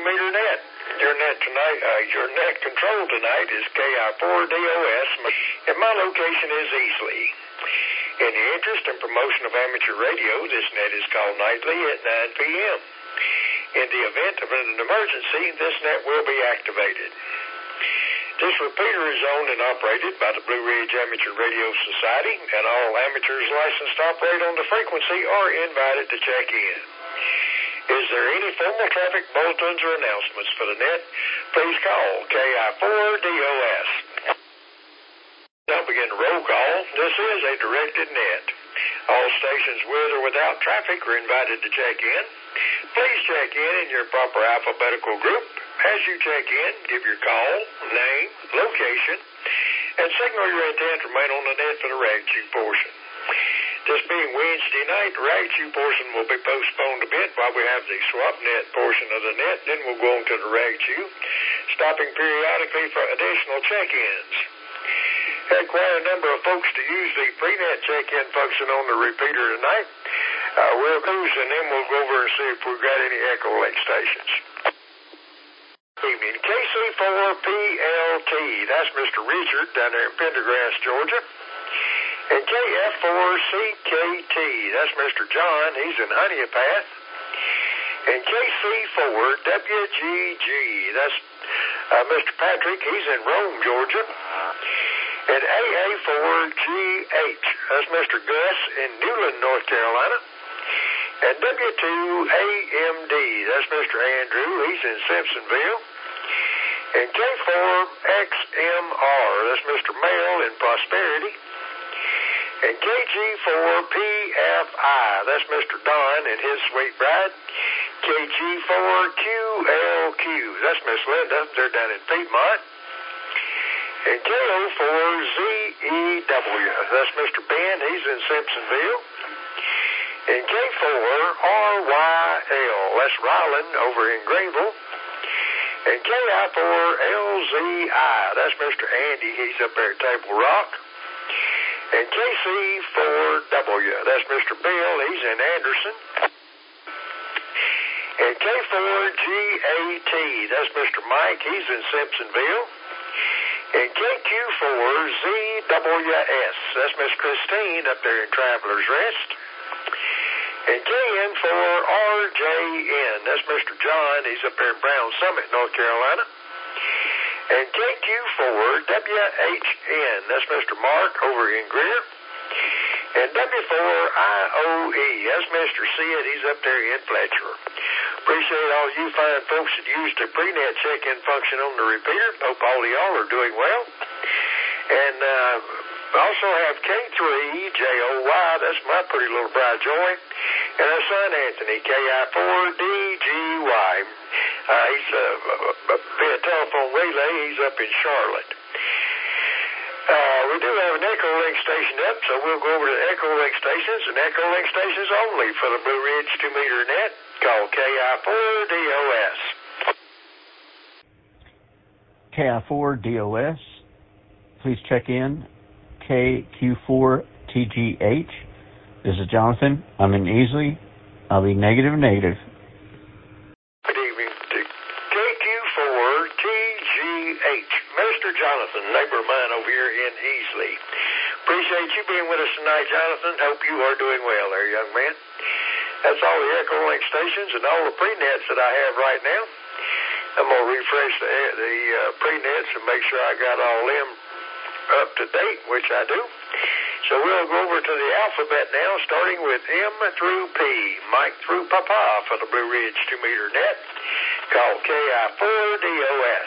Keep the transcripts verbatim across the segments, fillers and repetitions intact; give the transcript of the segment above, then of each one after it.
two-meter net. Your net tonight, uh, your net control tonight is K I four D O S, and my location is Easley. In the interest and promotion of amateur radio, this net is called nightly at nine p.m. In the event of an emergency, this net will be activated. This repeater is owned and operated by the Blue Ridge Amateur Radio Society, and all amateurs licensed to operate on the frequency are invited to check in. Is there any formal traffic bulletins or announcements for the net? Please call K I four D O S. Now begin the roll call. This is a directed net. All stations with or without traffic are invited to check in. Please check in in your proper alphabetical group. As you check in, give your call, name, location, and signal your intent to remain on the net for the rag chew portion. This being Wednesday night, the rag chew portion will be postponed a bit while we have the swap net portion of the net. Then we'll go on to the rag chew, stopping periodically for additional check-ins. Had quite a number of folks to use the pre-net check-in function on the repeater tonight. Uh, we'll cruise and then we'll go over and see if we've got any echo link stations. Evening. K C four P L T, that's Mister Richard down there in Pendergrass, Georgia. And K F four C K T, that's Mister John, he's in Honeypath. And K C four W G G, that's uh, Mister Patrick, he's in Rome, Georgia. And A A four G H, that's Mister Gus in Newland, North Carolina. And W two A M D, that's Mister Andrew, he's in Simpsonville. And K four X M R, that's Mister Mail in Prosperity. And K G four P F I, that's Mister Don and his sweet bride. K G four Q L Q, that's Miss Linda, they're down in Piedmont. And K O four Z E W, that's Mister Ben, he's in Simpsonville. And K four R Y L, that's Ryland over in Greenville. And K I four L Z I, that's Mister Andy, he's up there at Table Rock. And K C four W, that's Mister Bill, he's in Anderson. And K four G A T, that's Mister Mike, he's in Simpsonville. And K Q four Z W S, that's Miss Christine up there in Traveler's Rest. And K N four R J N, that's Mister John, he's up there in Brown Summit, North Carolina. And K Q four W H N, that's Mister Mark over in Greer. And W four I O E, that's Mister Sid, he's up there in Fletcher. Appreciate all you fine folks that used the pre-net check-in function on the repeater. Hope all of y'all are doing well. And uh, also have K three J O Y, that's my pretty little bride Joy. And our son Anthony, K I four D G Y. Uh, he's uh, via telephone relay, he's up in Charlotte. Uh, we do have an Echo Link station up, so we'll go over to the Echo Link stations, and Echo Link stations only for the Blue Ridge two-meter net, called K I four D O S. K I four D O S, please check in. K Q four T G H, this is Jonathan, I'm in Easley, I'll be negative negative. Good evening to K Q four T G H, Mister Jonathan, neighbor of mine over here in Easley. Appreciate you being with us tonight, Jonathan. Hope you are doing well there, young man. That's all the Echo Link stations and all the pre-nets that I have right now. I'm going to refresh the, the uh, pre-nets and make sure I got all them up to date, which I do. So we'll go over to the alphabet now, starting with M through P, Mike through Papa for the Blue Ridge two-meter net, called K I four D O S.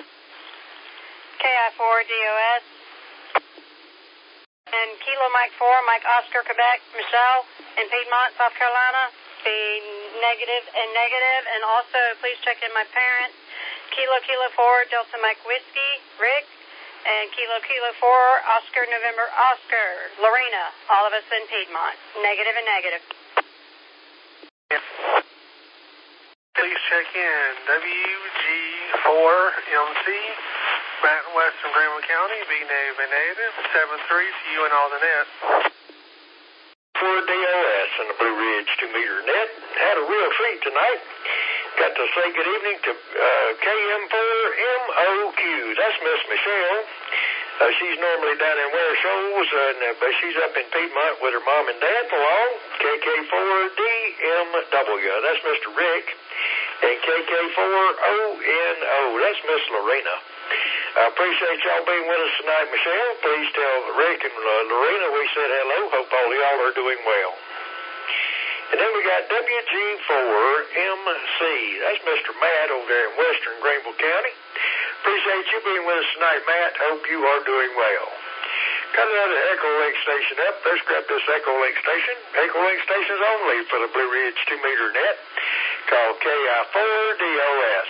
K I four D O S. And Kilo Mike four, Mike Oscar, Quebec, Michelle in Piedmont, South Carolina, be negative and negative. And also, please check in my parents, Kilo Kilo four, Delta Mike Whiskey, Rick, and Kilo Kilo four, Oscar November Oscar, Lorena, all of us in Piedmont, negative and negative. Please check in W G four M C, Baton Western Greenville County, be negative and negative, seven three to you and all the net. For D O S and the Blue Ridge two-meter net, had a real treat tonight. Got to say good evening to uh, K M four M O Q. That's Miss Michelle. Uh, she's normally down in Ware Shoals, and, uh, but she's up in Piedmont with her mom and dad for long. K K four D M W. That's Mister Rick. And K K four O N O. That's Miss Lorena. I appreciate y'all being with us tonight, Michelle. Please tell Rick and uh, Lorena we said hello. Hope all of y'all are doing well. And then we got W G four M C. That's Mister Matt over there in western Greenville County. Appreciate you being with us tonight, Matt. Hope you are doing well. Got another Echolink station up. Let's grab this Echolink station. Echolink stations only for the Blue Ridge two meter net. Called K I four D O S.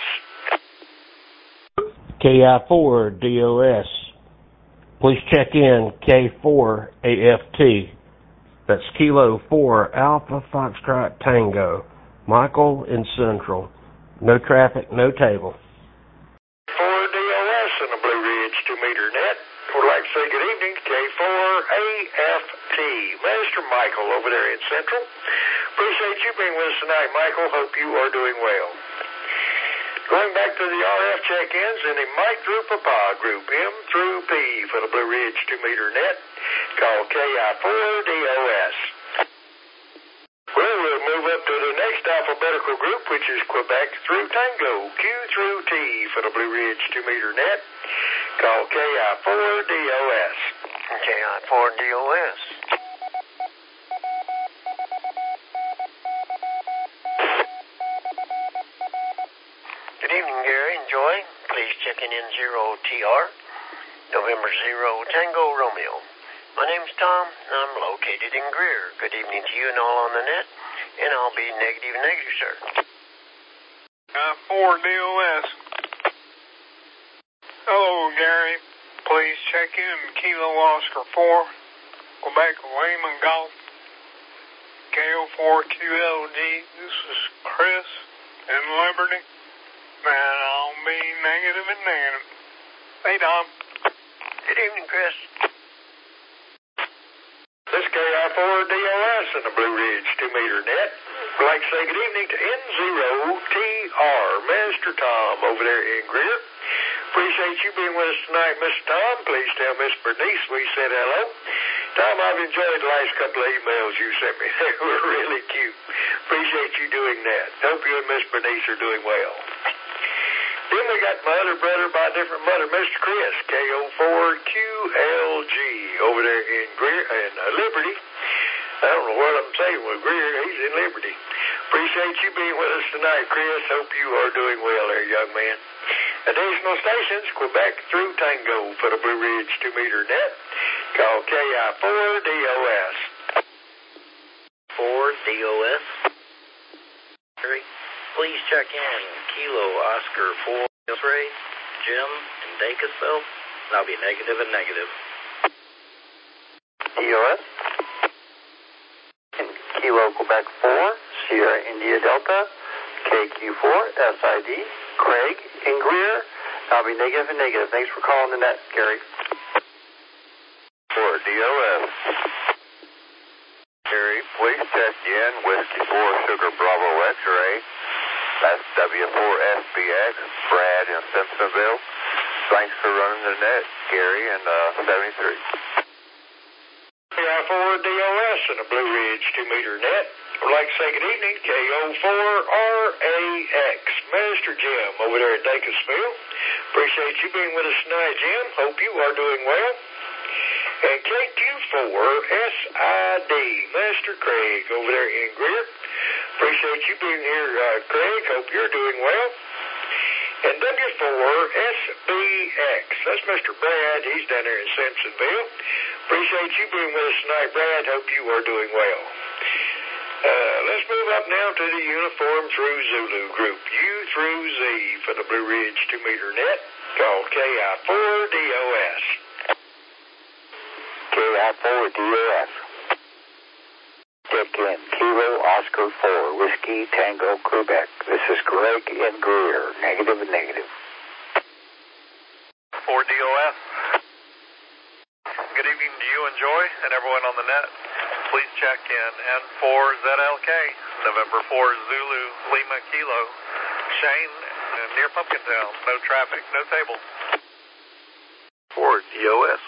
K I four D O S. Please check in K four A F T. That's Kilo four Alpha Foxtrot Tango. Michael in Central. No traffic, no table. four D O S in the Blue Ridge two meter net. Would like to say good evening to K four A F T. Master Michael over there in Central. Appreciate you being with us tonight, Michael. Hope you are doing well. Going back to the R F check-ins in the Mike Drew Papa group, M through P for the Blue Ridge two meter net, called K I four D O S. Well, we'll move up to the next alphabetical group, which is Quebec through Tango, Q through T for the Blue Ridge two meter net, called K I four D O S. K I four D O S. Good evening, Gary and Joy. Please check in in zero T R, November zero Tango Romeo. My name's Tom, and I'm located in Greer. Good evening to you and all on the net, and I'll be negative negative, sir. K I four D O S. Hello, Gary. Please check in Kilo Oscar four, Quebec Lehman Golf, K O four Q L D. This is Chris in Liberty. Man, I'll be negative and negative. Hey, Tom. Good evening, Chris. This K I four D O S in the Blue Ridge two meter net. I'd like to say good evening to N zero T R, Master Tom over there in Greer. Appreciate you being with us tonight, Mister Tom. Please tell Miss Bernice we said hello. Tom, I've enjoyed the last couple of emails you sent me. They were really cute. Appreciate you doing that. Hope you and Miss Bernice are doing well. Then we got my other brother by a different mother, Mister Chris, K O four Q L G, over there in Greer, in uh, Liberty. I don't know what I'm saying with Greer. He's in Liberty. Appreciate you being with us tonight, Chris. Hope you are doing well there, young man. Additional stations, Quebec through Tango for the Blue Ridge two meter net, called K I four D O S. four D O S. Please check in Kilo Oscar four Ray, Jim in Dacusville. I'll be negative and negative. D O S. In Kilo Quebec four, Sierra India Delta, K Q four S I D, Craig in Greer. I'll be negative and negative. Thanks for calling the net, Gary. four D O S. Gary, please check in Whiskey four Sugar Bravo X-Ray. That's W four S B X, Brad in Simpsonville. Thanks for running the net, Gary, and uh, seventy-three. K I four D O S in the Blue Ridge two meter net. I'd like to say good evening, K O four R A X, Master Jim over there at Dacusville. Appreciate you being with us tonight, Jim. Hope you are doing well. And K Q four S I D, Master Craig over there in Greer. Appreciate you being here, uh, Craig. Hope you're doing well. And W four S B X, that's Mister Brad. He's down there in Simpsonville. Appreciate you being with us tonight, Brad. Hope you are doing well. Uh, let's move up now to the Uniform Through Zulu group, U through Z for the Blue Ridge two meter net, called K I four D O S. K I four D O S. Check in Kilo Oscar four, Whiskey Tango Quebec. This is Greg in Greer, negative and negative. four D O S. Good evening to you and Joy and everyone on the net. Please check in N four Z L K, November four Zulu Lima Kilo. Shane, uh, near Pumpkintown. No traffic, no table. four D O S.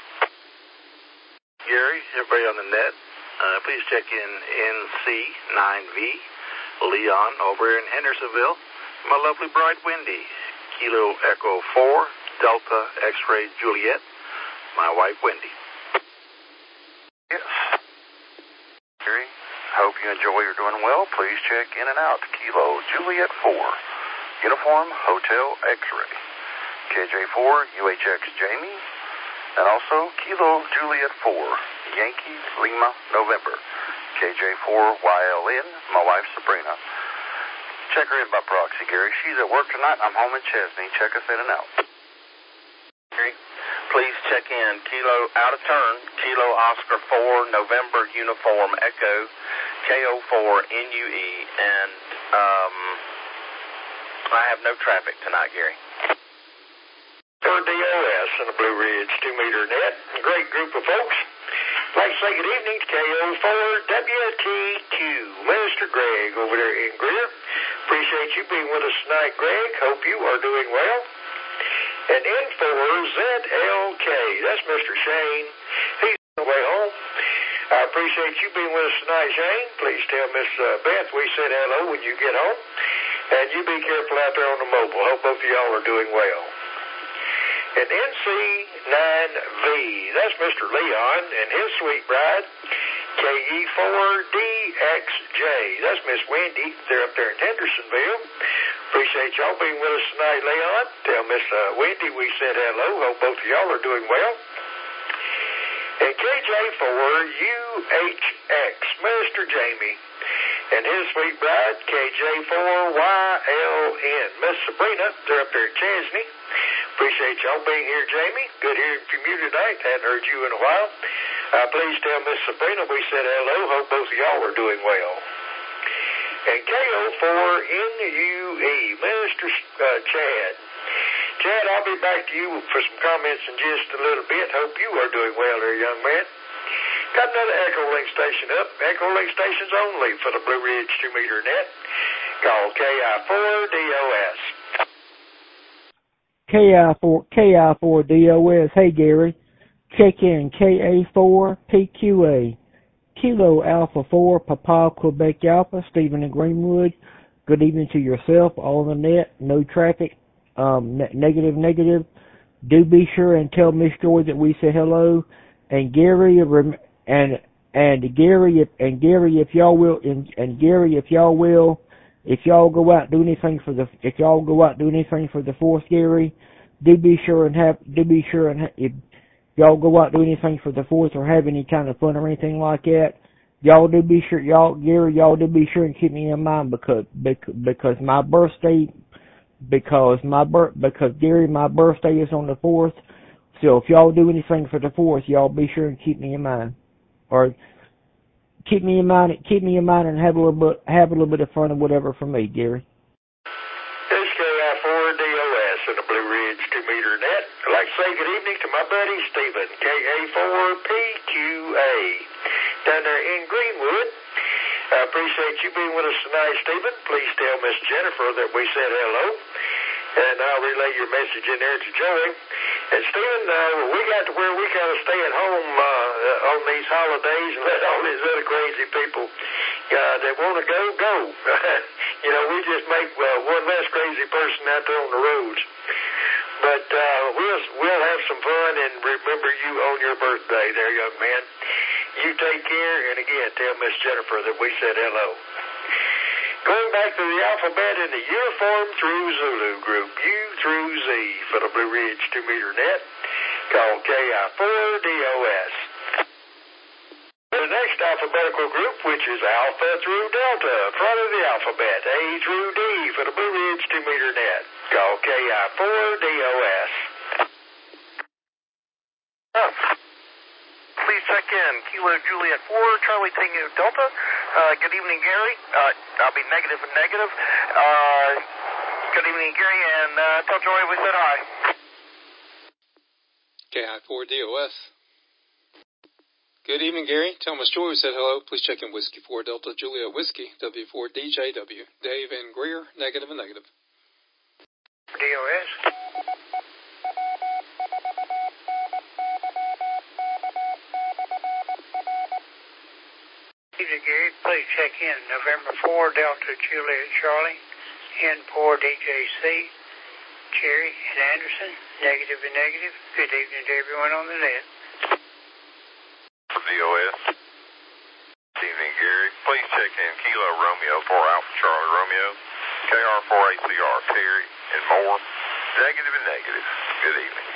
Gary, everybody on the net, uh, please check in N C nine V, Leon over in Hendersonville. My lovely bride, Wendy, Kilo Echo four, Delta X-Ray Juliet, my wife, Wendy. Yes. Gary, hope you enjoy. You're doing well. Please check in and out. Kilo Juliet four, Uniform Hotel X-Ray, K J four, U H X Jamie, and also Kilo Juliet four, Yankee Lima November, K J four Y L N, my wife Sabrina. Check her in by proxy, Gary. She's at work tonight. I'm home in Chesney. Check us in and out. Gary, please check in Kilo out of turn, Kilo Oscar four, November Uniform Echo, K O four N U E, and um, I have no traffic tonight, Gary. For D O S and the Blue Ridge two meter net, a great group of folks. I'd like to say good evening to K O four W T Q, Mister Greg over there in Greer. Appreciate you being with us tonight, Greg. Hope you are doing well. And N four Z L K, that's Mister Shane. He's on the way home. I appreciate you being with us tonight, Shane. Please tell Miss uh, Beth we said hello when you get home. And you be careful out there on the mobile. Hope both of y'all are doing well. And N C nine V, that's Mister Leon and his sweet bride, K E four D X J, that's Miss Wendy. They're up there in Hendersonville. Appreciate y'all being with us tonight, Leon. Tell Miss uh, Wendy we said hello. Hope both of y'all are doing well. And K J four U H X, Mister Jamie, and his sweet bride, K J four Y L N, Miss Sabrina. They're up there in Chesney. Appreciate y'all being here, Jamie. Good hearing from you tonight. Hadn't heard you in a while. Uh, please tell Miss Sabrina we said hello. Hope both of y'all are doing well. And K O four N U E, Mister Uh, Chad. Chad, I'll be back to you for some comments in just a little bit. Hope you are doing well there, young man. Got another Echo Link station up. Echo Link stations only for the Blue Ridge two meter net. Call K I four D O S. K I four K I four D O S. Hey Gary, check in K A four P Q A, Kilo Alpha four, Papa Quebec Alpha, Stephen in Greenwood. Good evening to yourself, all on the net, no traffic, um, ne- negative, negative. Do be sure and tell Miss Joy that we say hello, and Gary and and Gary if, and Gary if y'all will and, and Gary if y'all will. If y'all go out and do anything for the, if y'all go out and do anything for the fourth, Gary, do be sure and have, do be sure and ha- if y'all go out and do anything for the fourth or have any kind of fun or anything like that, y'all do be sure, y'all, Gary, y'all do be sure and keep me in mind because, because, because my birthday, because my birth, because Gary, my birthday is on the fourth. So if y'all do anything for the fourth, y'all be sure and keep me in mind, or keep me in mind, keep me in mind, and have a little bit, have a little bit of fun or whatever for me, Gary. This is K I four D O S in the Blue Ridge two meter net. I'd like to say good evening to my buddy Stephen, K A four P Q A, down there in Greenwood. I appreciate you being with us tonight, Stephen. Please tell Miss Jennifer that we said hello, and I'll relay your message in there to Joey. And Stephen, uh, we got to where we kind of stay at home uh, on these holidays and let all these other crazy people uh, that want to go, go. You know, we just make uh, one less crazy person out there on the roads. But uh, we'll, we'll have some fun and remember you on your birthday there, young man. You take care, and again, tell Miss Jennifer that we said hello. Going back to the alphabet in the uniform through Zulu group, U through Z for the Blue Ridge two meter net. Call K I four D O S. The next alphabetical group, which is Alpha through Delta, front of the alphabet, A through D for the Blue Ridge two meter net. Call K I four D O S. Oh. Please check in Kilo Juliet four, Charlie Tango Delta. Uh, good evening, Gary. Uh, I'll be negative and negative. Uh, good evening, Gary, and uh, tell Joy we said hi. K I four D O S. Good evening, Gary. Tell Miss Joy we said hello. Please check in Whiskey four Delta Juliet Whiskey, W four D J W. Dave and Greer, negative and negative. D O S. Evening, Gary. Please check in November four, Delta Juliet Charlie, N four D J C, Cherry and Anderson, negative and negative. Good evening to everyone on the net. D O S. Good evening, Gary. Please check in Kilo Romeo four Alpha Charlie Romeo, K R four A C R, Terry, and more. Negative and negative. Good evening.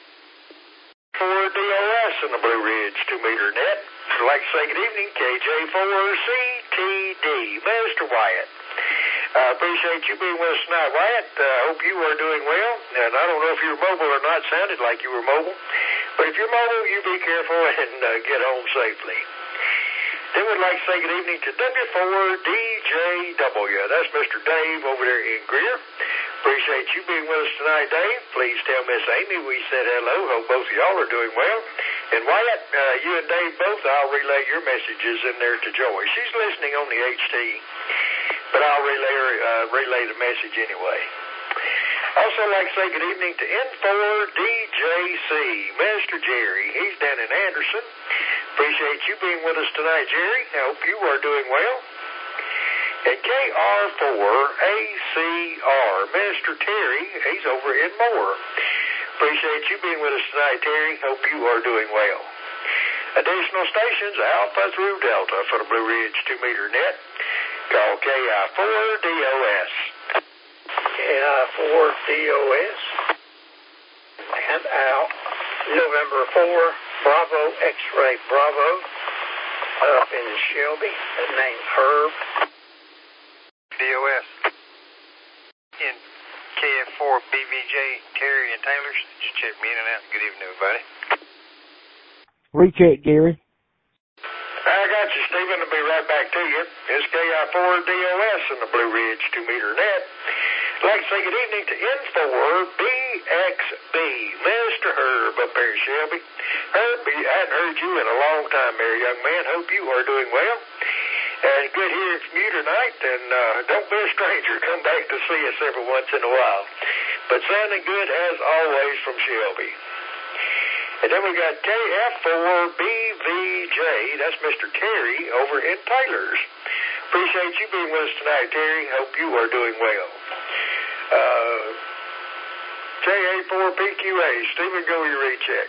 For D O S in the Blue Ridge two meter net, I'd like to say good evening, K J four C T D, Mister Wyatt. I uh, appreciate you being with us tonight, Wyatt. I uh, hope you are doing well. And I don't know if you're mobile or not. Sounded like you were mobile. But if you're mobile, you be careful and uh, get home safely. Then we'd like to say good evening to W four D J W. That's Mister Dave over there in Greer. Appreciate you being with us tonight, Dave. Please tell Miss Amy we said hello. Hope both of y'all are doing well. And Wyatt, uh, you and Dave both, I'll relay your messages in there to Joy. She's listening on the H T, but I'll relay, her, uh, relay the message anyway. Also like to say good evening to N four D J C, Mister Jerry. He's down in Anderson. Appreciate you being with us tonight, Jerry. I hope you are doing well. And K R four A C R, Mister Terry, he's over in Moore. Appreciate you being with us tonight, Terry. Hope you are doing well. Additional stations, Alpha through Delta for the Blue Ridge two meter net. Call K I four D O S. K I four D O S. And out November four, Bravo X-Ray Bravo, up in Shelby, named Herb. D O S. In K F four B V J, Terry and Taylor, just check me in and out. Good evening, everybody. Recheck, Gary. I got you, Stephen. I'll be right back to you. It's K I four D O S in the Blue Ridge two meter net. I'd like to say good evening to N four B X B, Mister Herb up there in Shelby. Herb, I hadn't heard you in a long time there, young man. Hope you are doing well. And good hearing from you tonight, and uh, don't be a stranger. Come back to see us every once in a while. But sounding good as always from Shelby. And then we got K F four B V J, that's Mister Terry over in Taylor's. Appreciate you being with us tonight, Terry. Hope you are doing well. Uh, J A four P Q A, Stephen, go your recheck.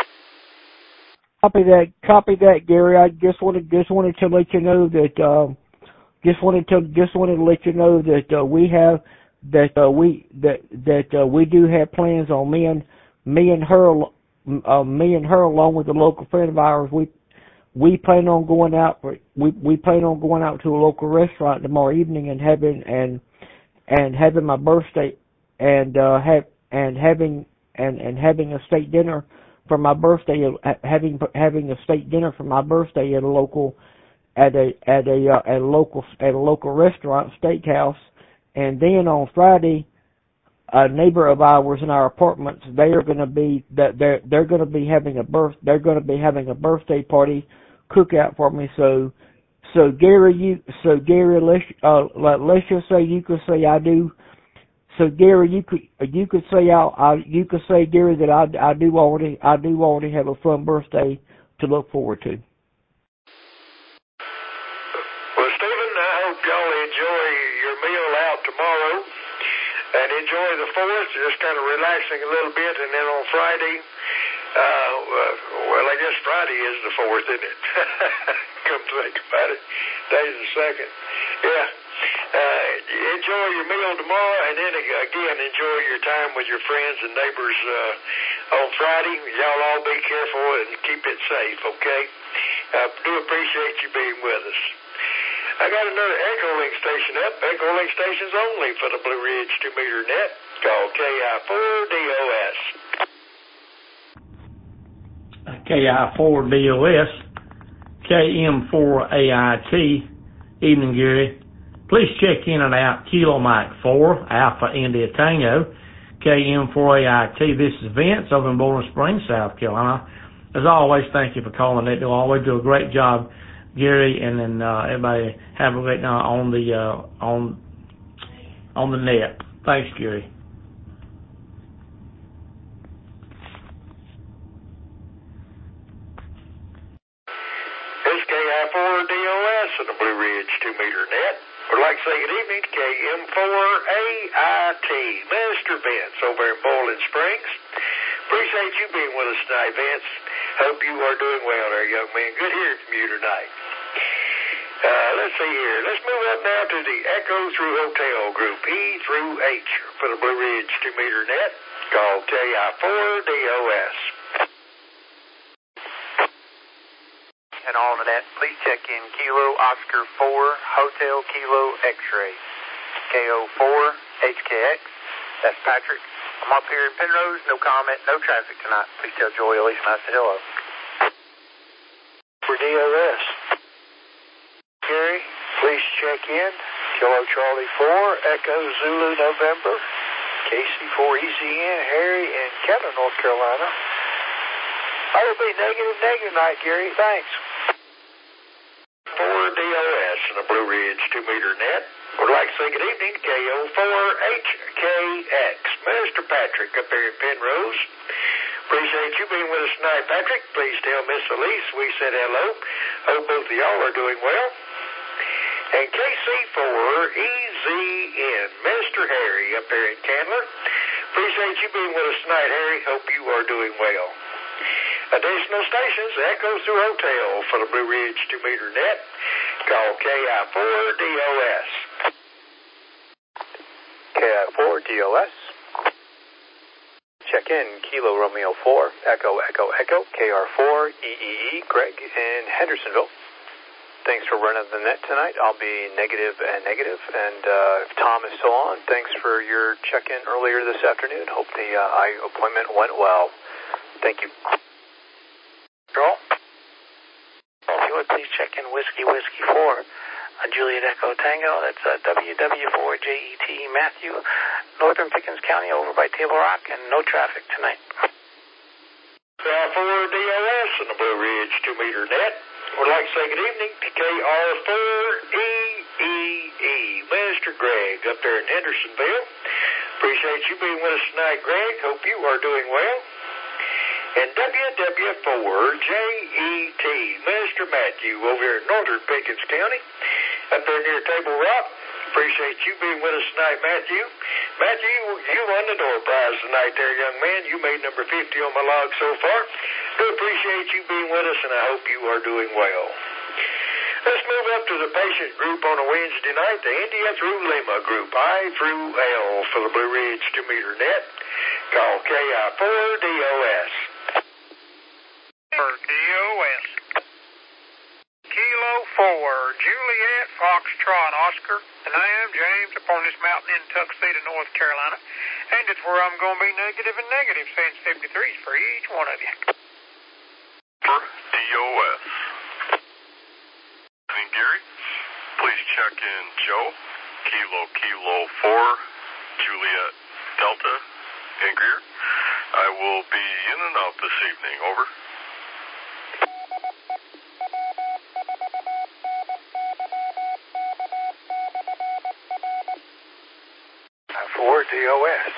Copy that, copy that, Gary. I just wanted, just wanted to let you know that, uh, just wanted to, just wanted to let you know that uh, we have, that uh, we, that that uh, we do have plans on me and me and her, uh, me and her along with a local friend of ours. We we plan on going out for, we we plan on going out to a local restaurant tomorrow evening and having and and having my birthday and uh, have and having and and having a steak dinner for my birthday, having having a steak dinner for my birthday at a local at a at a uh, at a local at a local restaurant steakhouse, and then on Friday, a neighbor of ours in our apartments, they are going to be that they're they're going to be having a birth they're going to be having a birthday party cookout for me. So so Gary, you so Gary, let's uh let's just say you could say I do. So Gary, you could you could say I, I you could say Gary that I, I do already I do already have a fun birthday to look forward to. Well, Stephen, I hope y'all enjoy your meal out tomorrow and enjoy the fourth, just kind of relaxing a little bit, and then on Friday, uh, well, I guess Friday is the fourth, isn't it? Come to think about it, today's the second. Yeah. Uh, enjoy your meal tomorrow, and then again, enjoy your time with your friends and neighbors uh, on Friday. Y'all all be careful and keep it safe, okay? I uh, do appreciate you being with us. I got another Echo Link station up. Echo Link stations only for the Blue Ridge two meter net, called K I four D O S. K I four D O S, K M four A I T. Evening, Gary. Please check in and out Kilo Mike four, Alpha India Tango, K M four A I T. This is Vince over in Bowling Springs, South Carolina. As always, thank you for calling. They do always do a great job, Gary, and then uh, everybody have a great night on the uh, on on the net. Thanks, Gary. and the Blue Ridge two meter net. Would like to say good evening to K M four A I T, Mister Vince over in Boiling Springs. Appreciate you being with us tonight, Vince. Hope you are doing well there, young man. Good hearing from you tonight. Uh, let's see here. Let's move up now to the Echo Through Hotel group, E through H for the Blue Ridge two meter net, called K I four D O S. And on the net, please check in Kilo Oscar four Hotel Kilo X-ray, K O four H K X. That's Patrick. I'm up here in Penrose. No comment, no traffic tonight. Please tell Joy Elise I said hello. For D O S. Gary, please check in. Kilo Charlie four, Echo Zulu November, K C four E Z N, Harry in Kettler, North Carolina. I will be negative, negative night, Gary. Thanks. four D O S and the Blue Ridge two meter net. Would like to say good evening to K O four H K X. Mister Patrick up there in Penrose. Appreciate you being with us tonight, Patrick. Please tell Miss Elise we said hello. Hope both of y'all are doing well. And K C four E Z N, Mister Harry up there in Candler. Appreciate you being with us tonight, Harry. Hope you are doing well. Additional stations, Echo Through Hotel for the Blue Ridge two meter net, call K I four D O S. K I four D O S. Check in Kilo Romeo four, Echo Echo Echo, K R four E E E, Greg in Hendersonville. Thanks for running the net tonight. I'll be negative and negative. And uh, if Tom is still on, thanks for your check-in earlier this afternoon. Hope the uh, eye appointment went well. Thank you. Joel? If you would please check in Whiskey Whiskey four on Juliet Echo Tango. That's uh, W W four J E T Matthew, Northern Pickens County over by Table Rock, and no traffic tonight. K I four D O S and the Blue Ridge two meter net. Would like to say good evening to K R four E E E, Mister Greg up there in Hendersonville. Appreciate you being with us tonight, Greg. Hope you are doing well. And W W four J E T, Mister Matthew over here in Northern Pickens County, up there near Table Rock. Appreciate you being with us tonight, Matthew. Matthew, you, you won the door prize tonight there, young man. You made number fifty on my log so far. Do appreciate you being with us, and I hope you are doing well. Let's move up to the patient group on a Wednesday night, the India through Lima group, I through L for the Blue Ridge two meter net. Call K I four D O S. For D O S. Kilo four, Juliet, Foxtrot, Oscar, and I am James upon this mountain in Tuxedo, North Carolina, and it's where I'm going to be negative and negative, saying seventy-threes for each one of you. For D O S. And Gary, please check in Joe, Kilo Kilo four, Juliet Delta, and Greer. I will be in and out this evening, over. For D O S.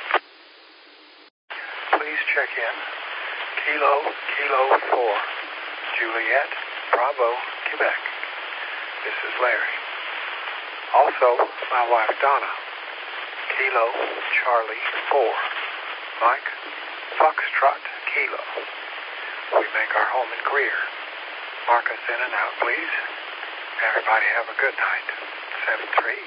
Please check in Kilo Kilo four, Juliet Bravo, Quebec. This is Larry. Also, my wife Donna. Kilo Charlie four, Mike Foxtrot Kilo. We make our home in Greer. Mark us in and out, please. Everybody have a good night. seven three.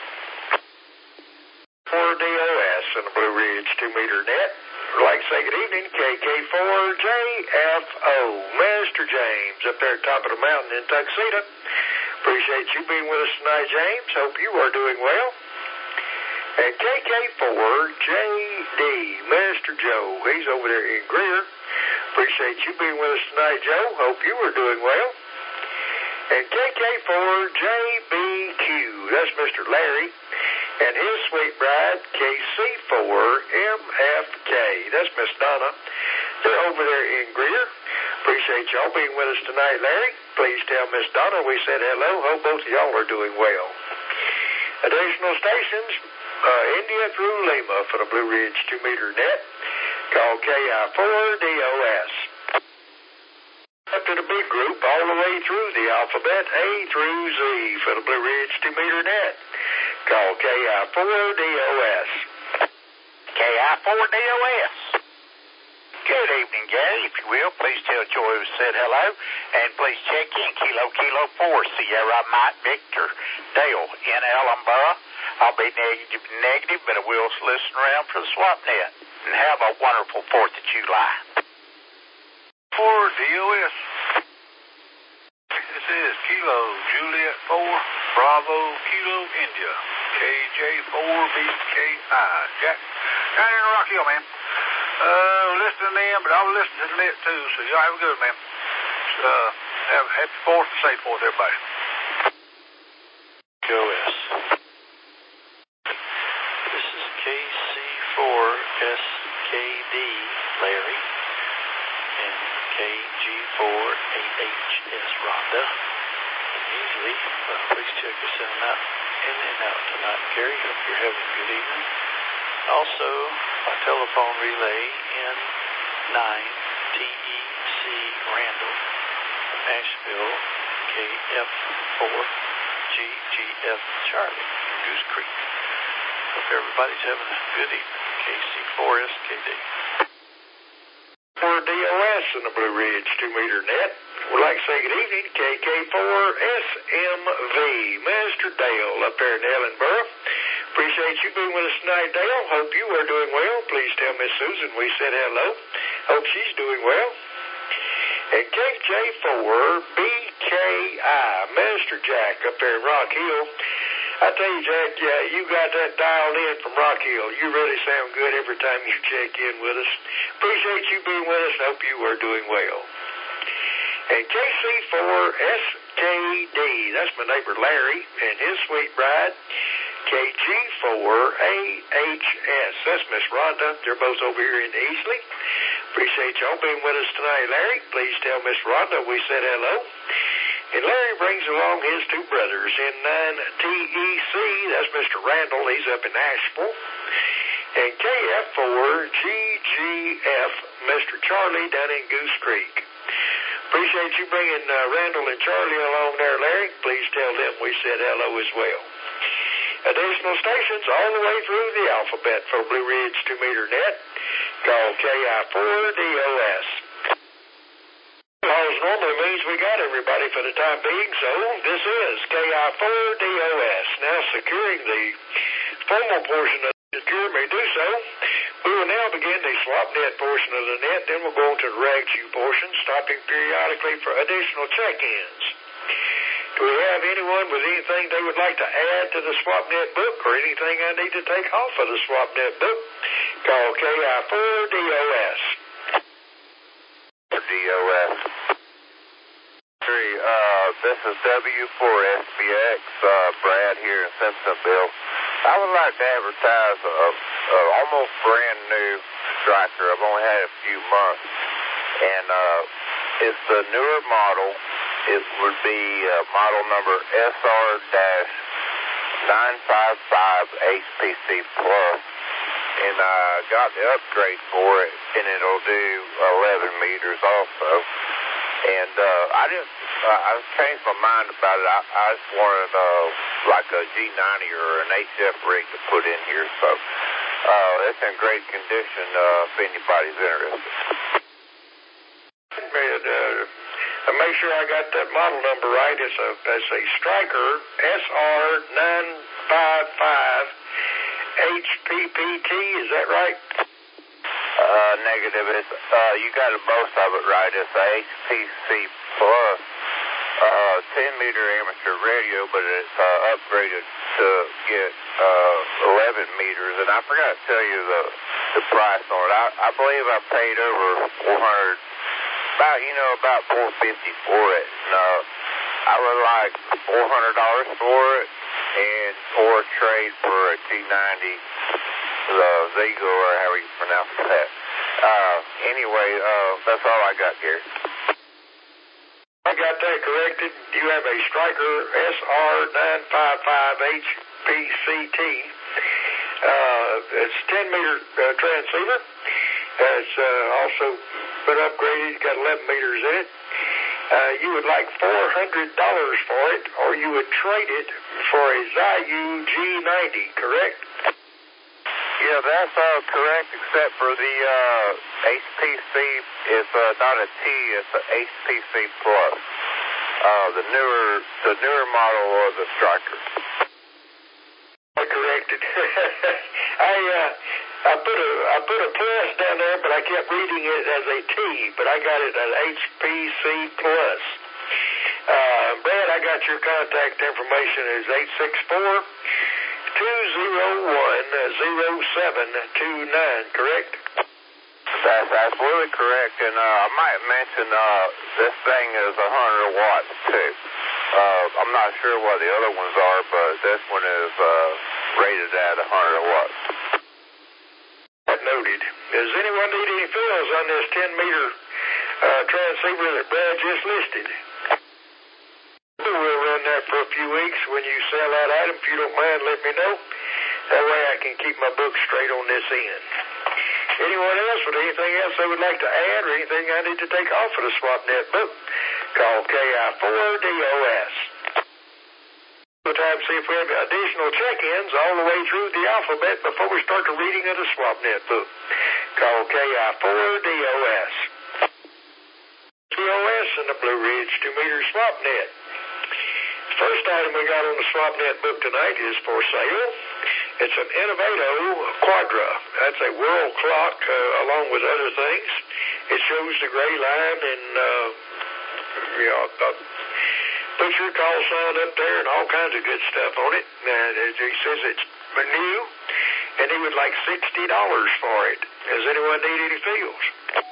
For D O S and the Blue Ridge two meter net. Would like to say good evening, K K four J F O, Mister James up there at the top of the mountain in Tuxedo. Appreciate you being with us tonight, James. Hope you are doing well. And K K four J D, Mister Joe, he's over there in Greer. Appreciate you being with us tonight, Joe. Hope you are doing well. And K K four J B Q, that's Mister Larry, and his sweet bride, K C four M F K, that's Miss Donna. They're over there in Greer. Appreciate y'all being with us tonight, Larry. Please tell Miss Donna we said hello. Hope both of y'all are doing well. Additional stations, uh, India through Lima for the Blue Ridge two meter net. Call K I four D O S. up to the big group all the way through the alphabet A through Z for the Blue Ridge two meter net. Call K I four D O S. K I four D O S. Good evening, Gary. If you will, please tell Joy we said hello, and please check in Kilo Kilo four Sierra Mike Victor Dale in Ellenboro. I'll be negative, negative, but I will listen around for the swap net. And have a wonderful fourth of July. four D O S. This is Kilo Juliet four Bravo Kilo India K J four B K I. Jack, down here in Rock Hill, man. Uh, listening in, but I'll listen to the net too, so y'all have a good, man. Uh, have a happy fourth and safe fourth, everybody. K O S. This is K C four S K D Larry and K G four A H S Rhonda. And usually, uh, please check us out in and out tonight, Gary. Hope you're having a good evening. Also, a telephone relay in nine T E C Randall, Asheville, K F four G G F Charlie, Goose Creek. Hope everybody's having a good evening. K C four S K D. four D O S in the Blue Ridge two meter net. We'd like to say good evening, K K four S M V, Mister Dale up there in Ellenboro. Appreciate you being with us tonight, Dale. Hope you are doing well. Please tell Miss Susan we said hello. Hope she's doing well. And K J four B K I, Mister Jack up there in Rock Hill. I tell you, Jack, yeah, you got that dialed in from Rock Hill. You really sound good every time you check in with us. Appreciate you being with us. Hope you are doing well. And K C four S K D, that's my neighbor Larry and his sweet bride. K G four A H S, that's Miss Rhonda. They're both over here in Easley. Appreciate y'all being with us tonight, Larry. Please tell Miss Rhonda we said hello. And Larry brings along his two brothers in nine T E C. That's Mister Randall. He's up in Asheville. And K F four G G F, Mister Charlie down in Goose Creek. Appreciate you bringing uh, Randall and Charlie along there, Larry. Please tell them we said hello as well. Additional stations all the way through the alphabet for Blue Ridge two meter net. Call K I four D O S. Pause normally means we got everybody for the time being, so this is K I four D O S. Now securing the formal portion of the secure may do so. We will now begin the swap net portion of the net, then we'll go on to the rag chew portion, stopping periodically for additional check-ins. Do we have anyone with anything they would like to add to the SwapNet book or anything I need to take off of the SwapNet book? Call K I four D O S. D O S. Three, uh, this is W four S B X, uh, Brad here in Simpsonville. I would like to advertise a, a almost brand new striker. I've only had it a few months. And, uh, it's the newer model. It would be uh, model number S R nine five five H P C Plus, and I uh, got the upgrade for it, and it'll do eleven meters also. And uh, I just uh, I changed my mind about it. I, I just wanted uh, like a G ninety or an H F rig to put in here, so uh, it's in great condition uh, if anybody's interested. And, uh, and make sure I got that model number right. It's a, it's a Striker S R nine five five H P P T, is that right? Uh, negative. It's, uh, you got most of it right. It's a H P C Plus, uh, ten meter amateur radio, but it's uh, upgraded to get uh, eleven meters. And I forgot to tell you the the price on it. I, I believe I paid over four hundred. About, you know, about four fifty for it. And, uh, I would like four hundred dollars for it and for a trade for a G ninety, the Zigo, or however you pronounce that. Uh, anyway, uh, that's all I got here. I got that corrected. You have a Striker S R nine five five H P C T. Uh, it's ten meter uh, transceiver. It's uh, also been upgraded. It's got eleven meters in it. Uh, you would like four hundred dollars for it, or you would trade it for a Zyu G ninety, correct? Yeah, that's uh, correct, except for the uh, H P C is uh, not a T, it's an H P C Plus. Uh, the newer, the newer model of the Striker. I corrected. I uh, I put a I put a plus down there, but I kept reading it as a T, but I got it as H P C Plus. Uh, Brad, I got your contact information is eight six four, two zero one, zero seven two nine, correct? That's absolutely correct, and uh, I might mention uh, this thing is one hundred watts too. Uh, I'm not sure what the other ones are, but this one is uh, rated at one hundred watts. Noted. Does anyone need any fills on this ten meter uh, transceiver that Brad just listed? We'll run that for a few weeks. When you sell that item, if you don't mind, let me know. That way I can keep my book straight on this end. Anyone else with anything else they would like to add or anything I need to take off of the SwapNet book? Call K I four D O S. We'll time to see if we have additional check-ins all the way through the alphabet before we start the reading of the SwapNet book. Call K I four D O S. D O S and the Blue Ridge two meter SwapNet. First item we got on the SwapNet book tonight is for sale. It's an Innovato Quadra. That's a world clock uh, along with other things. It shows the gray line and uh, you know, uh, put your call sign up there and all kinds of good stuff on it. And he says it's new, and he would like sixty dollars for it. Does anyone need any fields?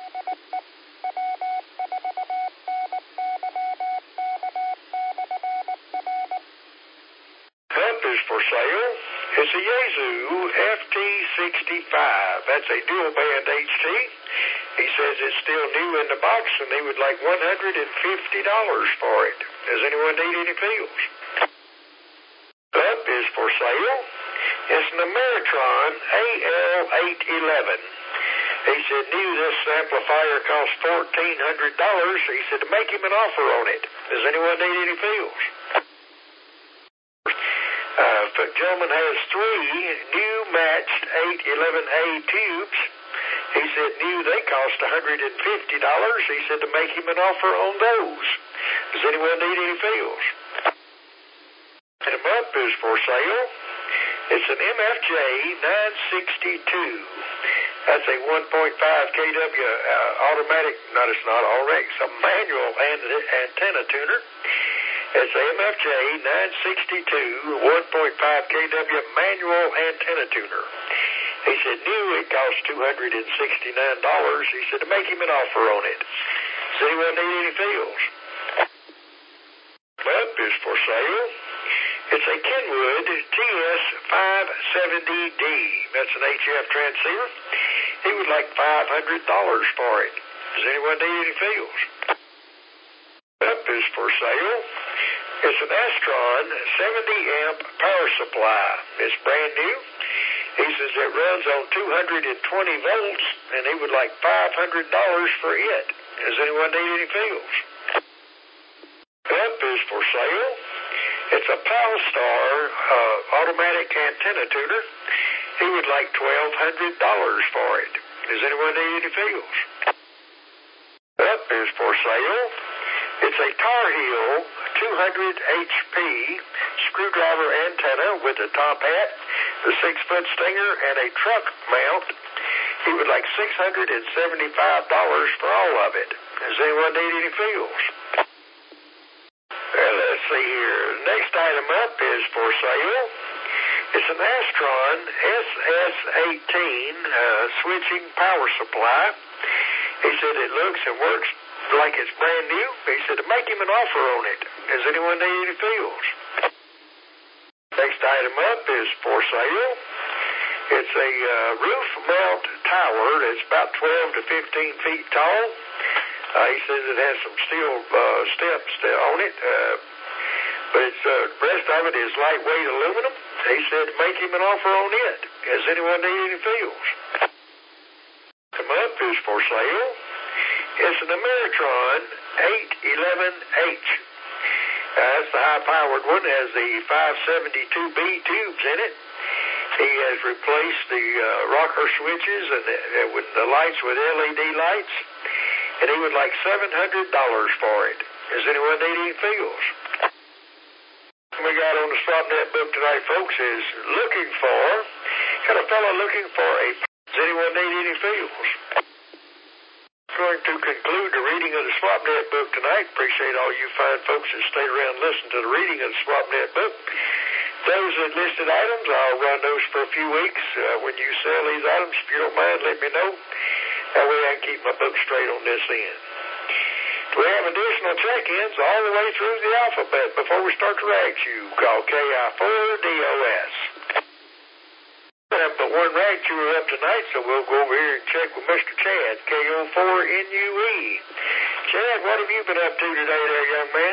Up is for sale. It's a Yaesu F T sixty-five. That's a dual band H T. He says it's still new in the box, and he would like one hundred fifty dollars for it. Does anyone need any fields? Up is for sale. It's an Ameritron A L eight eleven. He said new this amplifier costs fourteen hundred dollars. He said to make him an offer on it. Does anyone need any fields? Uh, the gentleman has three new matched eight eleven A tubes. He said new they cost one hundred fifty dollars. He said to make him an offer on those. Does anyone need any fields? And up is for sale. It's an M F J nine sixty-two. That's a one point five K W uh, automatic, no, it's not automatic, it's a manual antenna tuner. It's a M F J nine sixty-two one point five K W manual antenna tuner. He said new it costs two hundred sixty-nine dollars. He said to make him an offer on it. Does anyone need any fields? Up is for sale. It's a Kenwood T S five seventy D. That's an H F transceiver. He would like five hundred dollars for it. Does anyone need any fields? Up is for sale. It's an Astron seventy amp power supply. It's brand new. He says it runs on two hundred twenty volts, and he would like five hundred dollars for it. Does anyone need any fields? Up is for sale. It's a Palstar uh, automatic antenna tuner. He would like twelve hundred dollars for it. Does anyone need any fields? Up is for sale. It's a Tar Heel two hundred H P screwdriver antenna with a top hat, the six-foot stinger, and a truck mount. He would like six hundred seventy-five dollars for all of it. Does anyone need any fields? Well, let's see here. Next item up is for sale. It's an Astron S S eighteen uh, switching power supply. He said it looks and works like it's brand new. He said to make him an offer on it. Does anyone need any fields? Next item up is for sale. It's a uh, roof mount tower that's about twelve to fifteen feet tall. Uh, he says it has some steel uh, steps on it, uh, but it's, uh, the rest of it is lightweight aluminum. He said make him an offer on it. Does anyone need any fields? Come up is for sale. It's an Ameritron eight eleven H. Uh, that's the high-powered one. It has the five seventy-two B tubes in it. He has replaced the uh, rocker switches and the, uh, with the lights with L E D lights, and he would like seven hundred dollars for it. Does anyone need any feels? We got on the SwapNet book tonight, folks, is looking for, got a fellow looking for a, does anyone need any feels? Going to conclude the reading of the SwapNet book tonight. Appreciate all you fine folks that stayed around and listened to the reading of the SwapNet book. Those that listed items, I'll run those for a few weeks. Uh, when you sell these items, if you don't mind, let me know. That way I can keep my book straight on this end. We have additional check-ins all the way through the alphabet before we start the rag chew. Call K I four D O S. We have but one rag chewer up tonight, so we'll go over here and check with Mister Chad, K O four N U E. Chad, what have you been up to today there, young man?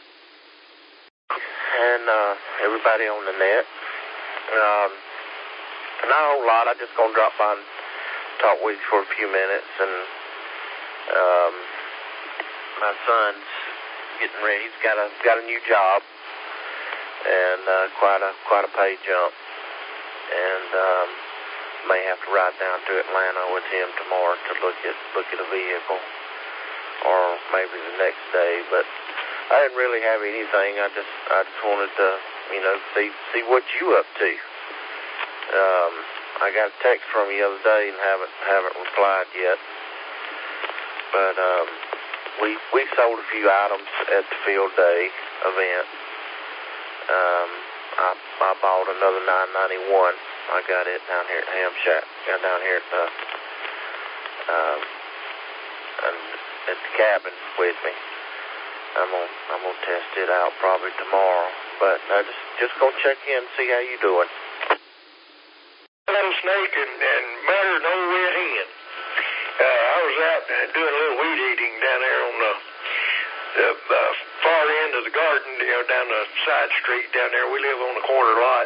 And uh, everybody on the net. Um, not a whole lot. I'm just going to drop by and talk with you for a few minutes. And um, my son's getting ready. He's got a got a new job and uh, quite a quite a pay jump. And um, may have to ride down to Atlanta with him tomorrow to look at look at a vehicle, or maybe the next day. But I didn't really have anything. I just I just wanted to, you know, see see what you up to. Um, I got a text from you the other day and haven't haven't replied yet. But um, we we sold a few items at the field day event. Um, I I bought another nine ninety-one. I got it down here at Ham Shack. Got down here at the um, and at the cabin with me. I'm gonna I'm gonna test it out probably tomorrow. But I just just gonna check in and see how you doing. Rattlesnake and, and matter no wet hen. Uh, I was out doing a little weed eating down there on the, the uh, far end of the garden, you know, down the side street down there. We live on the corner lot.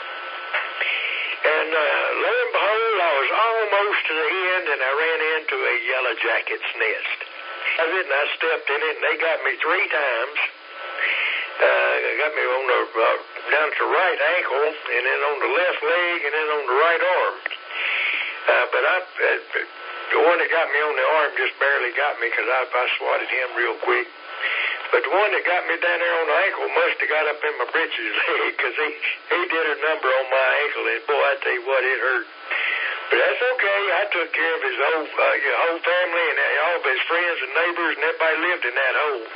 And uh, lo and behold, I was almost to the end, and I ran into a yellow jacket's nest. I was it, and I stepped in it, and they got me three times. Uh, got me on the uh, down to the right ankle, and then on the left leg, and then on the right arm. Uh, but I, uh, the one that got me on the arm just barely got me because I, I swatted him real quick. But the one that got me down there on the ankle must have got up in my britches leg because he, he did a number on my ankle, and boy, I tell you what, it hurt. But that's okay. I took care of his whole, uh, your whole family and all of his friends and neighbors, and everybody lived in that hole.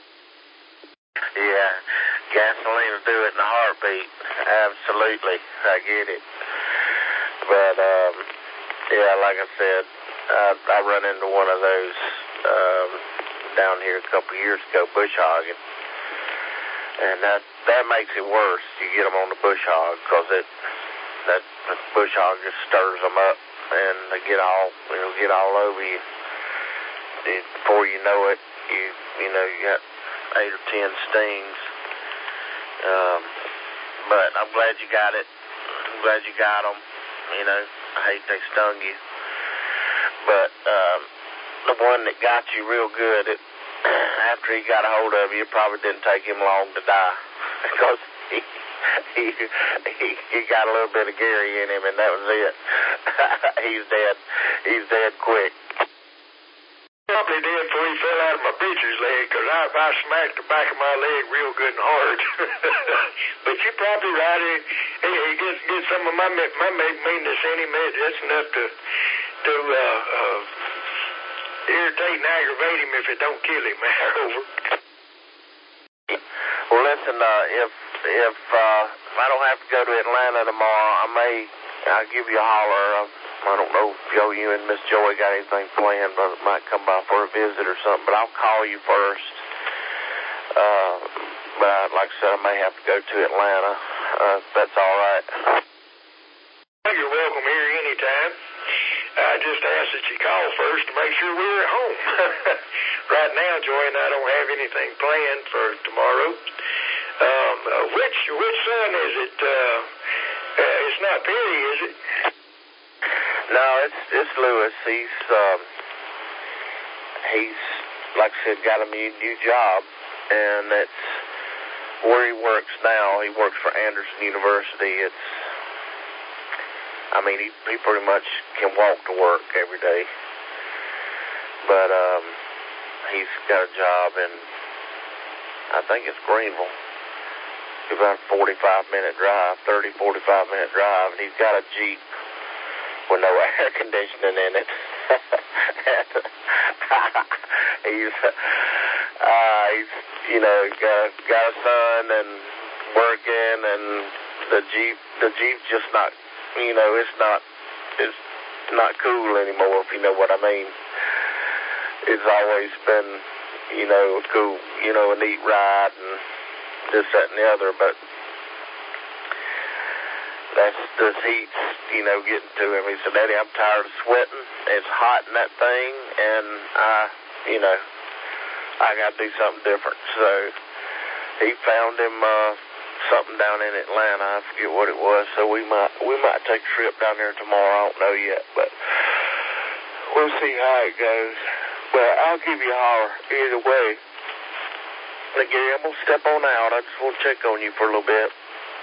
Yeah, gasoline will do it in a heartbeat. Absolutely, I get it. But um, yeah, like I said, I, I run into one of those um, down here a couple of years ago, bush hogging, and that that makes it worse. You get them on the bush hog because it that the bush hog just stirs them up, and they get all it'll get all over you. It, before you know it, you you know you got eight or ten stings. Um, but I'm glad you got it. I'm glad you got them. You know, I hate they stung you. But um, the one that got you real good, it, after he got a hold of you, it probably didn't take him long to die because he he he, he got a little bit of Gary in him, and that was it. He's dead. He's dead quick. Probably did before he fell out of my breeches leg because I, I smacked the back of my leg real good and hard. But you're probably right. He, he, he gets, gets some of my, my meanness in him. That's enough to to uh, uh, irritate and aggravate him if it don't kill him. Over. Well, listen, uh, if if uh, I don't have to go to Atlanta tomorrow, I may I'll give you a holler. I'll, I don't know if Joe, you and Miss Joy got anything planned, but I might come by for a visit or something. But I'll call you first. Uh, but like I said, I may have to go to Atlanta. Uh, if that's all right. You're welcome here anytime. I just asked that you call first to make sure we were at home. Right now, Joy and I don't have anything planned for tomorrow. Um, uh, which which son is it? Uh, uh, it's not Perry, is it? No, it's it's Lewis. He's um, he's, like I said, got a new, new job, and that's where he works now. He works for Anderson University. It's, I mean, he, he pretty much can walk to work every day. But um, he's got a job in, I think it's Greenville. It's about a forty-five minute drive, thirty, forty-five minute drive, and he's got a Jeep with no air conditioning in it. he's, uh, he's, you know, got, got a son and working, and the Jeep, the Jeep's just not, you know, it's not, it's not cool anymore, if you know what I mean. It's always been, you know, cool, you know, a neat ride and this, that, and the other, but that's the heat's, you know, getting to him. He said, Daddy, I'm tired of sweating. It's hot in that thing, and I, you know, I got to do something different. So he found him uh, something down in Atlanta. I forget what it was. So we might we might take a trip down there tomorrow. I don't know yet, but we'll see how it goes. But I'll give you a holler either way. Now, Gary, I'm gonna step on out. I just want to check on you for a little bit.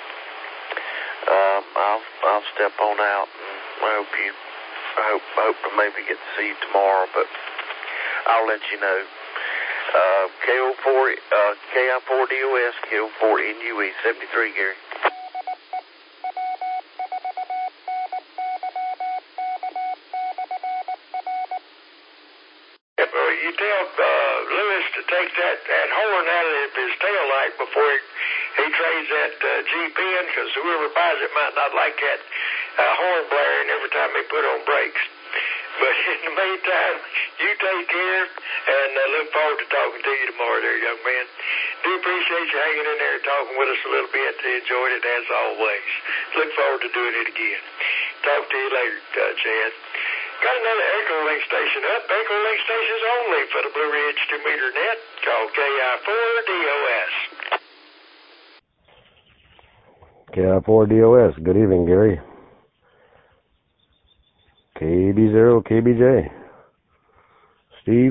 Um, I'll I'll step on out, and I hope you I hope I hope to maybe get to see you tomorrow, but I'll let you know. Uh, K O four uh, K I four D O S K O four N U E seventy-three, Gary. You tell uh, Lewis to take that, that horn out of his tail light before he, he trades that uh, Jeep in, because whoever buys it might not like that uh, horn blaring every time they put on brakes. But in the meantime, you take care, and uh, look forward to talking to you tomorrow there, young man. Do appreciate you hanging in there and talking with us a little bit. Enjoyed it as always. Look forward to doing it again. Talk to you later, uh, Chad. Got another Echo Link station up. Echo Link stations only for the Blue Ridge two meter net. Call K I four D O S. K I four D O S. Good evening, Gary. K B zero K B J. Steve.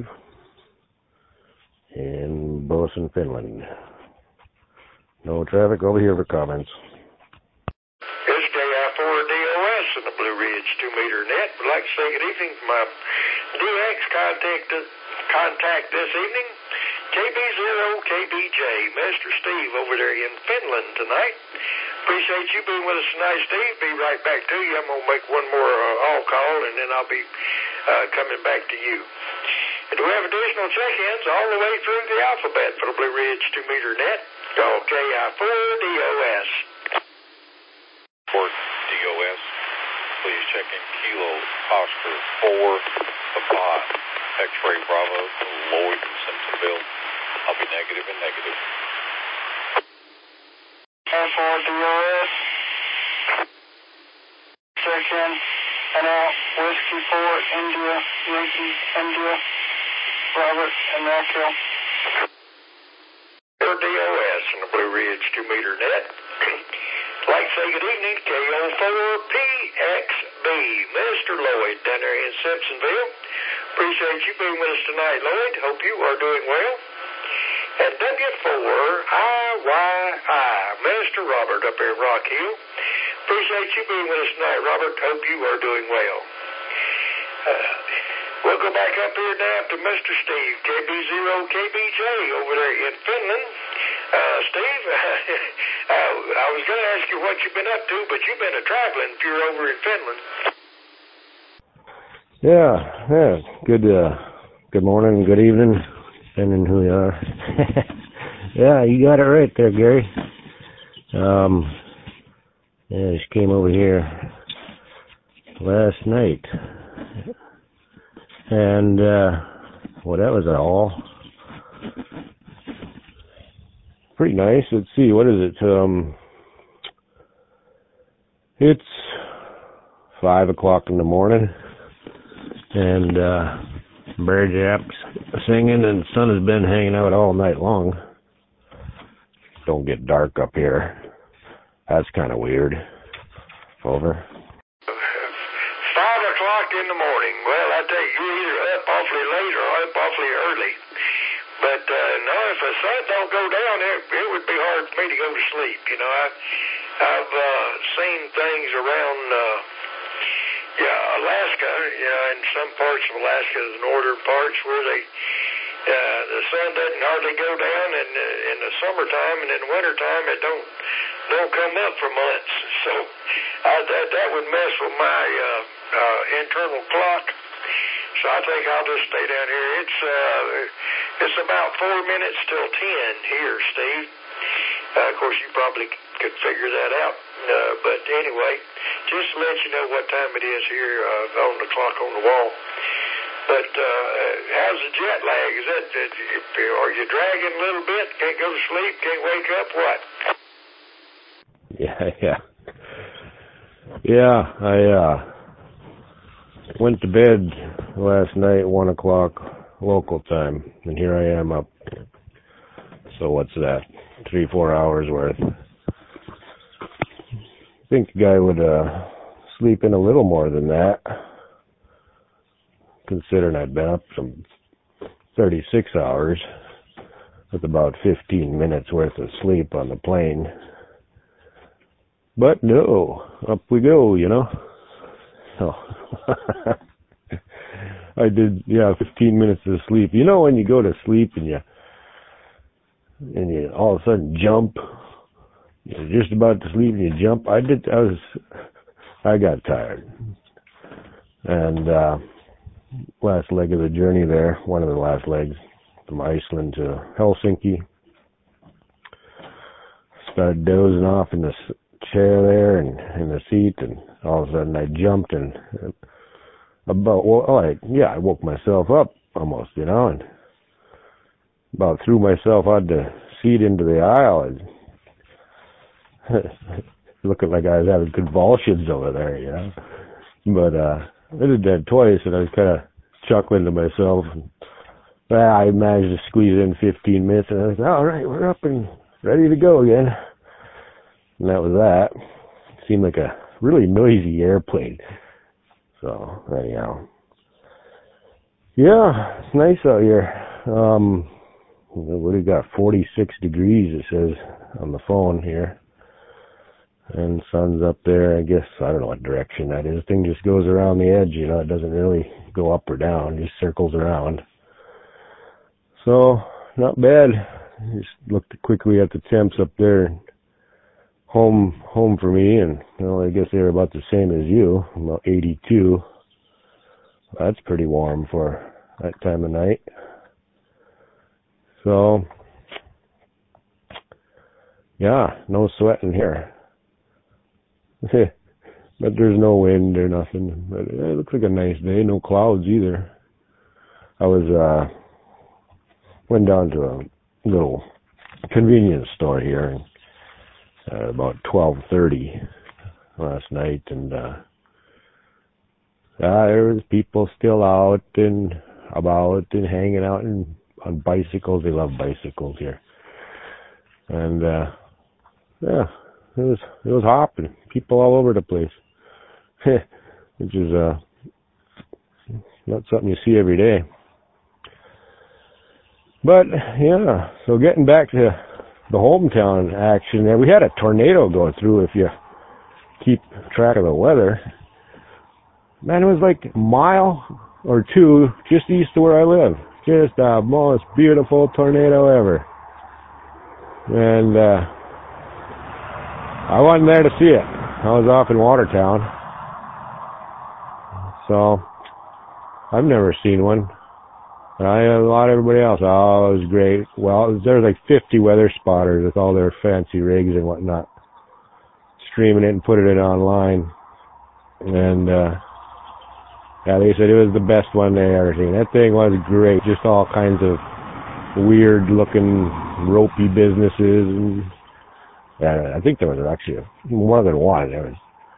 In Burleson, Finland. No traffic over here for comments. It's K I four D O S in the Blue Ridge two meter net. Would like to say good evening to my D X contact, contact this evening. K B zero K B J, Mister Steve over there in Finland tonight. Appreciate you being with us tonight, Steve. Be right back to you. I'm going to make one more uh, all call, and then I'll be uh, coming back to you. And we have additional check-ins all the way through the alphabet for the Blue Ridge two meter net. Call K I four D O S. Fort D O S, please check in Kilo Oscar four, Papa, X-Ray Bravo, Lloyd in Simpsonville. I'll be negative and negative. K four D O S, check in and out, Whiskey four, India, Yankee, India, Robert, and Nashville. four D O S in the Blue Ridge two meter net. Like to say good evening, K O four P X B, Mister Lloyd down there in Simpsonville. Appreciate you being with us tonight, Lloyd. Hope you are doing well. And W four I Y I, Mister Robert up here in Rock Hill. Appreciate you being with us tonight, Robert. Hope you are doing well. Uh, we'll go back up here now to Mister Steve, K B zero K B J over there in Finland. Uh, Steve, uh, I was going to ask you what you've been up to, but you've been a traveling if you're over in Finland. Yeah, yeah. Good, uh, good morning, good evening, depending who you are. Yeah, you got it right there, Gary. Um, yeah, I just came over here last night, and uh, well, that was all. Pretty nice. Let's see, what is it? Um, it's five o'clock in the morning, and uh, bird yaps singing, and the sun has been hanging out all night long. Don't get dark up here. That's kind of weird. Over. Five o'clock in the morning. Well, I tell you, you're either up awfully late or up awfully early. But uh, no, if the sun don't go down, it, it would be hard for me to go to sleep. You know, I, I've uh, seen things around, uh, yeah, Alaska, you know, in some parts of Alaska, the northern parts, where they, uh, the sun doesn't hardly go down in, uh, in the summertime, and in the wintertime it don't don't come up for months. So uh, that that would mess with my uh, uh, internal clock. So I think I'll just stay down here. It's uh, it's about four minutes till ten here, Steve. Uh, of course, you probably could figure that out. Uh, but anyway, just to let you know what time it is here uh, on the clock on the wall. But uh, how's the jet lag? Is that, are you dragging a little bit? Can't go to sleep? Can't wake up? What? Yeah, yeah. Yeah, I uh, went to bed last night, one o'clock local time, and here I am up. So what's that? Three, four hours worth. I think a guy would uh, sleep in a little more than that, considering I'd been up some thirty-six hours with about fifteen minutes worth of sleep on the plane. But no, up we go, you know. So I did, yeah, fifteen minutes of sleep. You know when you go to sleep and you and you all of a sudden jump, you're just about to sleep and you jump. I did. I was. I got tired, and uh, last leg of the journey there, one of the last legs from Iceland to Helsinki, started dozing off in the chair there and in the seat, and all of a sudden I jumped and about well, I yeah, I woke myself up almost, you know, and about threw myself out the seat into the aisle, and looking like I was having convulsions over there, you know. But uh, I did that twice, and I was kind of chuckling to myself. And, well, I managed to squeeze in fifteen minutes, and I was like, all right, we're up and ready to go again. And that was that. It seemed like a really noisy airplane. So, anyhow. Yeah, it's nice out here. Um, what do you got? forty-six degrees, it says on the phone here. And sun's up there, I guess. I don't know what direction that is. The thing just goes around the edge, you know. It doesn't really go up or down. It just circles around. So, not bad. Just looked quickly at the temps up there. Home home for me, and, well, I guess they're about the same as you, about eighty-two. That's pretty warm for that time of night. So, yeah, no sweating here. But there's no wind or nothing. But it looks like a nice day. No clouds either. I was, uh, went down to a little convenience store here uh, about twelve thirty last night, and uh, uh, there was people still out and about and hanging out and on bicycles. They love bicycles here. And, uh, yeah. It was it was hopping, people all over the place, which is uh not something you see every day. But yeah, so getting back to the hometown action there, we had a tornado go through. If you keep track of the weather, man, it was like a mile or two just east of where I live. Just the most beautiful tornado ever, and. uh I wasn't there to see it. I was off in Watertown. So, I've never seen one. I a lot of everybody else. Oh, it was great. Well, there was like fifty weather spotters with all their fancy rigs and whatnot, streaming it and putting it online. And, uh, yeah, they said it was the best one they ever seen. That thing was great. Just all kinds of weird looking ropey businesses, and yeah, I think there was actually more than one. There was,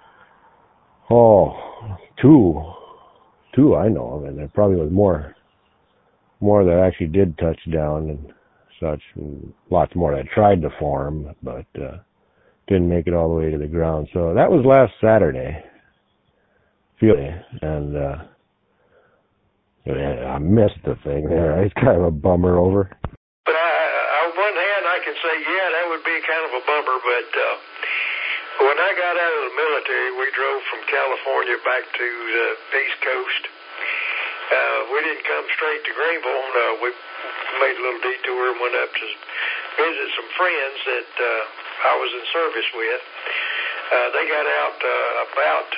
oh, two. Two I know of, and there probably was more more that actually did touch down and such, and lots more that tried to form, but uh, didn't make it all the way to the ground. So that was last Saturday. And, uh, Yeah, I missed the thing there. It's kind of a bummer over. But I, on one hand, I can say, yeah, that would be kind of a bummer. But uh, when I got out of the military, we drove from California back to the East Coast. Uh, we didn't come straight to Greenville. Uh, we made a little detour and went up to visit some friends that uh, I was in service with. Uh, they got out uh, about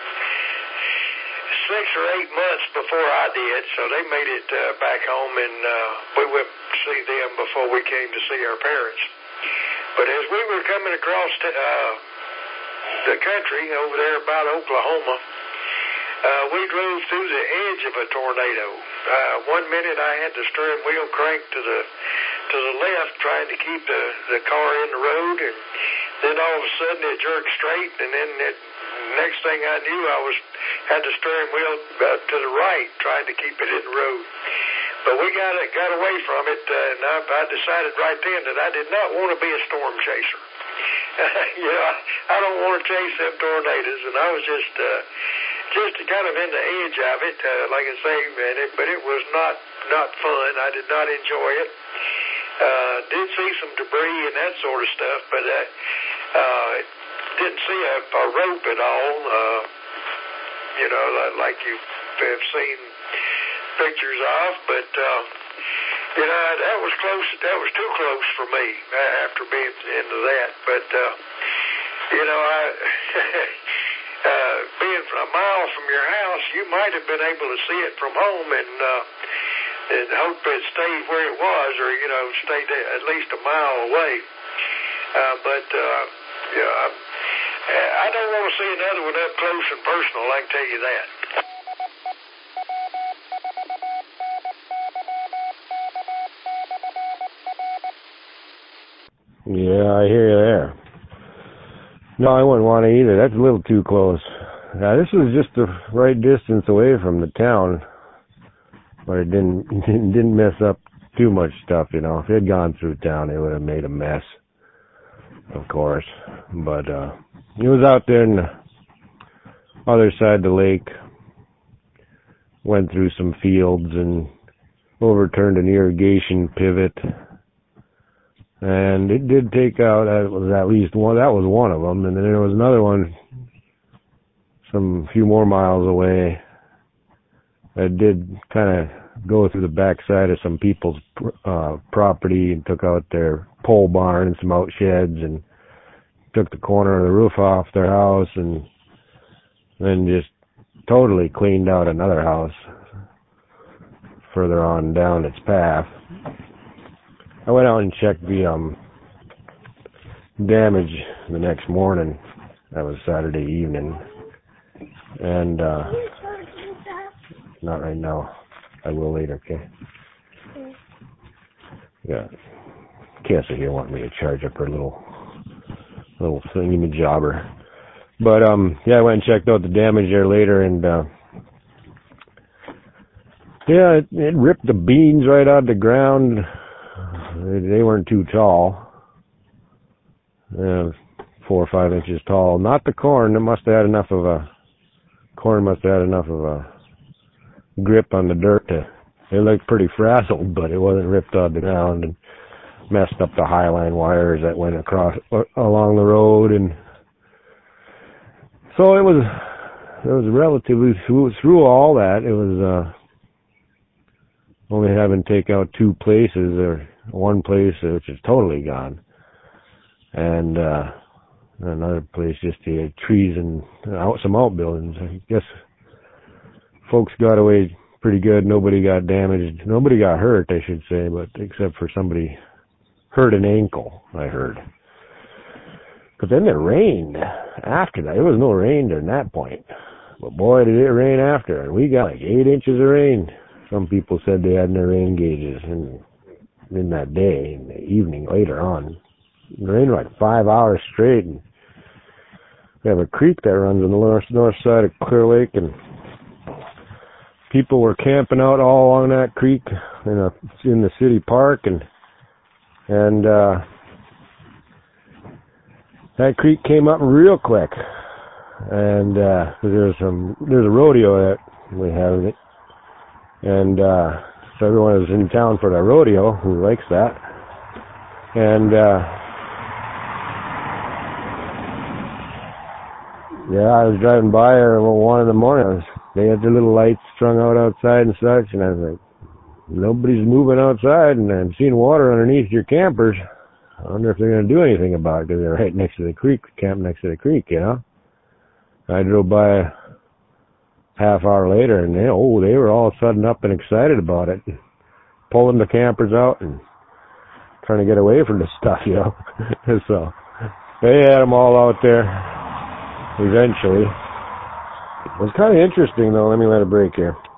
six or eight months before I did, so they made it uh, back home, and uh, we went to see them before we came to see our parents. But as we were coming across t- uh, the country over there about Oklahoma, uh, we drove through the edge of a tornado. Uh, one minute I had the steering wheel cranked to the to the left, trying to keep the, the car in the road, and then all of a sudden it jerked straight, and then it, next thing I knew, I was had the steering wheel uh, to the right, trying to keep it in the road. But we got it, got away from it, uh, and I, I decided right then that I did not want to be a storm chaser. you know, I, I don't want to chase them tornadoes, and I was just uh, just kind of in the edge of it, uh, like I say, man. It, but it was not not fun. I did not enjoy it. Uh, did see some debris and that sort of stuff, but uh, uh, didn't see a, a rope at all. Uh, you know, like you have seen pictures of, but uh, you know, that was close. That was too close for me after being into that. But uh, you know, I uh, being a mile from your house, you might have been able to see it from home and. Uh, and hope it stayed where it was, or, you know, stayed at least a mile away. Uh, but, uh, yeah, I, I don't want to see another one up close and personal, I can tell you that. Yeah, I hear you there. No, I wouldn't want to either. That's a little too close. Now, this was just the right distance away from the town. But it didn't didn't mess up too much stuff, you know. If it had gone through town, it would have made a mess, of course. But uh, it was out there on the other side of the lake, went through some fields and overturned an irrigation pivot. And it did take out, it was at least one, that was one of them. And then there was another one some few more miles away. I did kind of go through the backside of some people's uh, property and took out their pole barn and some out sheds and took the corner of the roof off their house and then just totally cleaned out another house further on down its path. I went out and checked the um, damage the next morning. That was Saturday evening. And uh not right now. I will later, okay? Yeah. Cassie here wanted me to charge up her little little thingy-majobber. But, um, yeah, I went and checked out the damage there later, and, uh, yeah, it, it ripped the beans right out of the ground. They, they weren't too tall. Uh, four or five inches tall. Not the corn. It must have had enough of a, corn must have had enough of a grip on the dirt to, it looked pretty frazzled, but it wasn't ripped out of the ground and messed up the highline wires that went across along the road. And so it was it was relatively through, through all that. It was uh only having to take out two places, or one place which is totally gone, and uh another place just the trees and out some outbuildings. I guess folks got away pretty good. Nobody got damaged. Nobody got hurt, I should say, but except for somebody hurt an ankle, I heard. But then it rained after that. There was no rain during that point. But boy, did it rain after. And we got like eight inches of rain. Some people said they had their rain gauges in, in that day, in the evening later on. It rained like five hours straight. And we have a creek that runs on the north, north side of Clear Lake, and people were camping out all along that creek in a in the city park, and and uh, that creek came up real quick. And uh, there's some there's a rodeo that we have, And uh, so everyone is in town for the rodeo who likes that. And uh, yeah, I was driving by at one in the morning. I was, they had their little lights strung out outside and such, and I was like, nobody's moving outside, and I'm seeing water underneath your campers. I wonder if they're going to do anything about it, because they're right next to the creek, camp next to the creek, you know. I drove by a half hour later, and they, oh, they were all sudden up and excited about it, pulling the campers out and trying to get away from the stuff, you know. So they had them all out there eventually. It was kind of interesting, though. Let me let it break here.